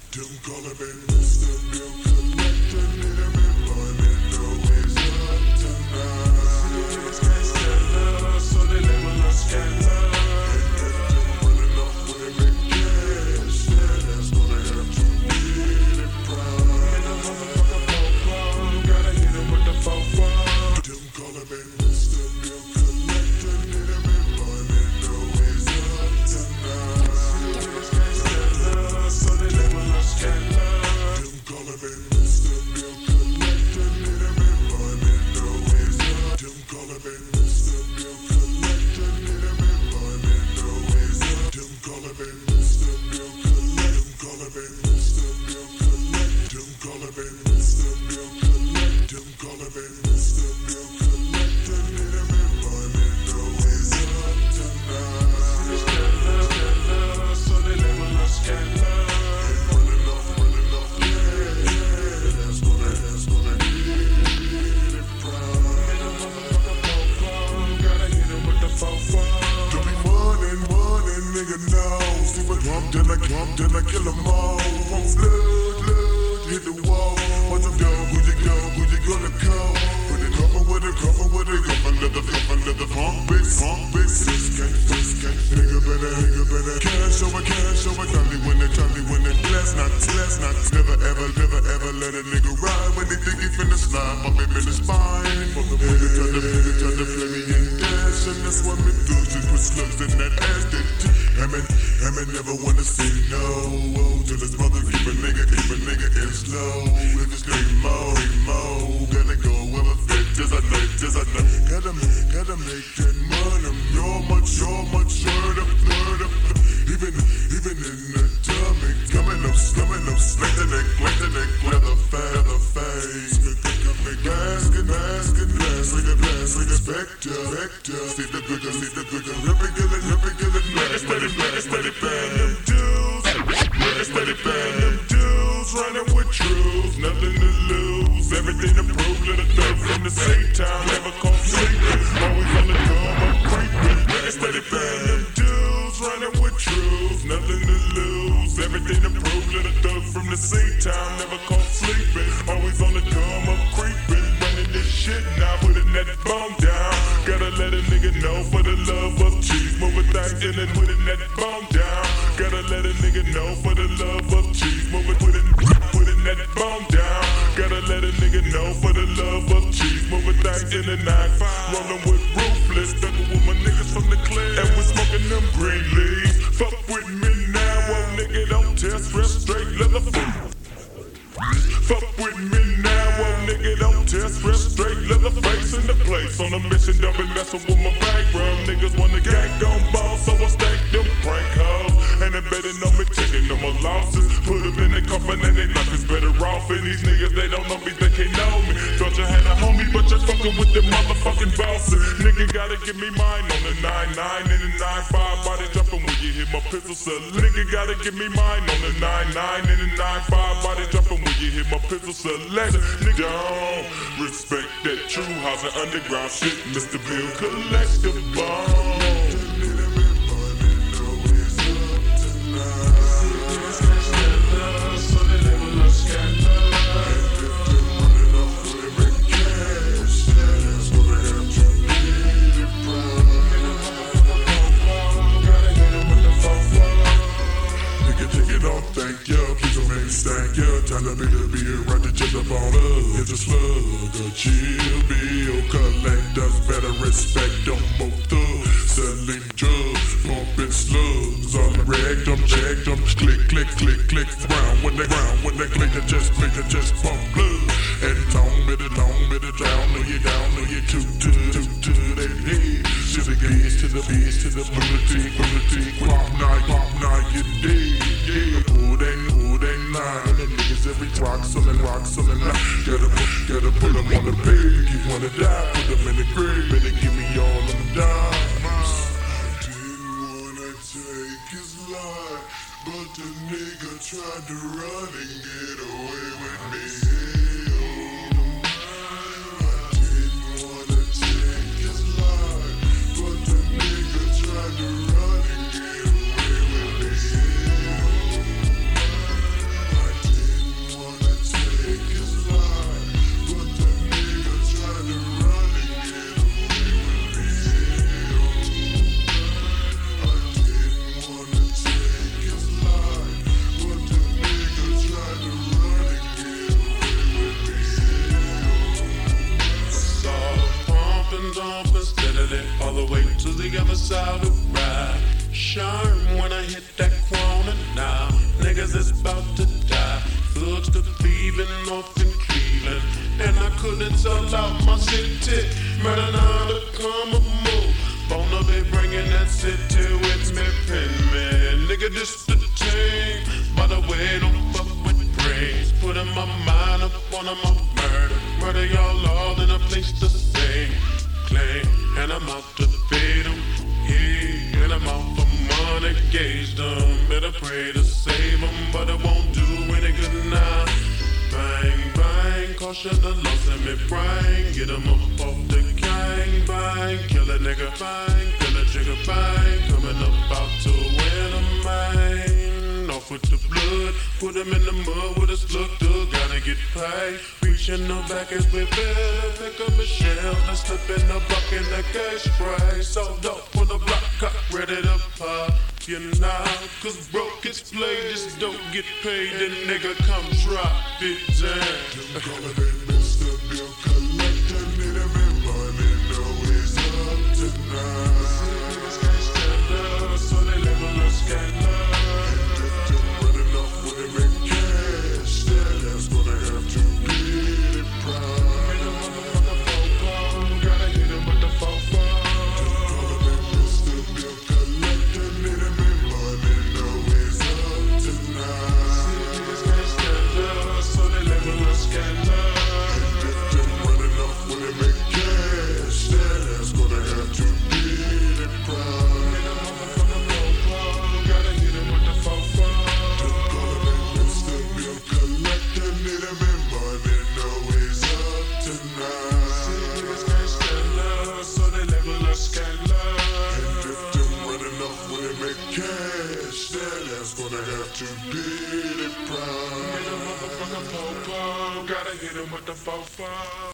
Them call me Mr. Bill Collector, need him in money, know he's up tonight. Niggas can't stand love, so they label us scandal. And if them running off with a big cash, that's gonna have to need it prime. And the motherfucker popo, gotta hit him with the fofo. Them call me Mr. Bill Collector, need him in money, know he's up tonight. Niggas can't stand love, so they label us scandal. Them call me Mr. Bill Collector, need him in money, know he's up. Them call me Mr. Bill Collector, need him in money, know he's up. Them call me Mr. Bill Collector, them call me Mr. Bill Collector, them call me Mr. Bill Collector, them call me Mr. Bill Collector, need him in money, know he's up tonight. Niggas can't love, so they label us scandal. Running off, yeah, that's gonna need it prime. And the motherfucker popo, gotta hit him with the fofo. Don't be morning, nigga, no. See what then I kill 'em all. Want blood, hit the wall. What's up, dog? Who you gonna call? Put it cover with it, leather, funk bitch, sis can't, nigga better, cash over, Charlie when it, blast not, never ever let a nigga ride when they think he finna slide, my baby in the spine, for the nigga try to play me in dash, and that's what me do, just put slugs in that ass, that Hammond never wanna say no, till his mother keep a nigga in slow, with his name Mo, gotta go where my fit, just I know, gotta make that money, you're much, word up, even in the tummy, coming up, like the neck, leather face, basket, like the spectre, see the bigger, regular, steady paying them dues, running with truth, nothing to lose, everything to prove, let it thug from the same time, never caught sleeping, always on the come up creeping, steady paying them dues, running with truth, nothing to lose, everything to prove, let it thug from the same time, never caught sleeping, always on the come up creeping, running this shit now, putting that bone down, gotta let a nigga know for the love of cheese, moving things in and putting that bone down, gotta let a nigga know for the love of cheese, moving putting that bone down, gotta let a nigga know for the love of cheese, moving things in the 9-5, rolling with ruthless, ducking with my niggas from the clear, and we smoking them green leaves, fuck with me now, oh nigga don't test, rest straight leather food. Fuck with me now, oh nigga don't test, rest straight leather face in the place, on a mission, don't be messing with my background, niggas wanna gang gon' ball, so I stack them prank hoes, and they betting on me, taking no more losses, put them in the coffin and they life is better off, and these niggas they don't know me, they can't know me, thought you had a homie, but you're fucking with the motherfucking bosses, nigga gotta give me mine on the 9-9 and the 9-5, body jumping when you hit my pistol, so nigga gotta give me mine on the 9-9 and the 9-5, body jumping when you hit my pistol selection, nigga don't respect that true house and underground shit, Mr. Bill Collectible. Time to be right to judge up on us. It's a slug, a chill bill. Collectors better respect them both thugs. Selling drugs, pumping slugs. On the rag, them check them. Click. Round when they click, they just pump blood. And long, bit it down. Know you too to that head. To the gaze, to the beast, to the bulletin. Pop night, you dead. Yeah, who they nine. Every rocks on the line. Gotta put them on the page. You wanna die, put them in the grave, and they give me all them dimes. I didn't wanna take his life, but the nigga tried to run and get away with me. I didn't wanna take his life, but the nigga tried to run and get away with me. about to die. Thugs to thieving off in Cleveland, and I couldn't sell out my city. Murder now to come a move. Bona be bringing that city with me, pin man. Nigga, this the team. By the way, don't fuck with brains. Putting my mind up on my murder. Murder y'all all in a place to stay. Claim, and I'm out to feed them. Yeah, and I'm out for money, gauge them. Better pray to save them, but it won't do any good now. Bang, bang, caution the loss in me brain. Get them up off the gang, bang. Kill a nigga, bang. Kill a trigger, bang. Coming up out to win a man. Off with the blood, put him in the mud with a slug dug. Gotta get paid. Reaching the back as we fell. Pick up a shell and slip in the bucket in the gas spray. So dope for the block, cut ready to pop. You know, cause broke gets played, just don't get paid. Then nigga come drop it down. Gonna be Mr. Bill Collector, need a bit money, know he's up tonight. Niggas can't stand up, so they level us scandal. And if they're running off with a big cash, that's gonna have to be the price. Made a motherfucker fofo, gotta hit him with the fofo. Gonna be Mr. Bill Collector, need a bit money, know he's up tonight. Niggas can't stand up, so they level us scandal. And if they're running off with a big cash, that's gonna have to be the price. Made a motherfucker fofo, gotta hit him with the fofo. Gonna be Mr. Bill Collector, need a bit money, know he's up tonight. Niggas can't stand up, so they level us scandal. And if they're running off with a big cash, that's gonna have to be the price. Made a motherfucker fofo, gotta hit him with the fofo.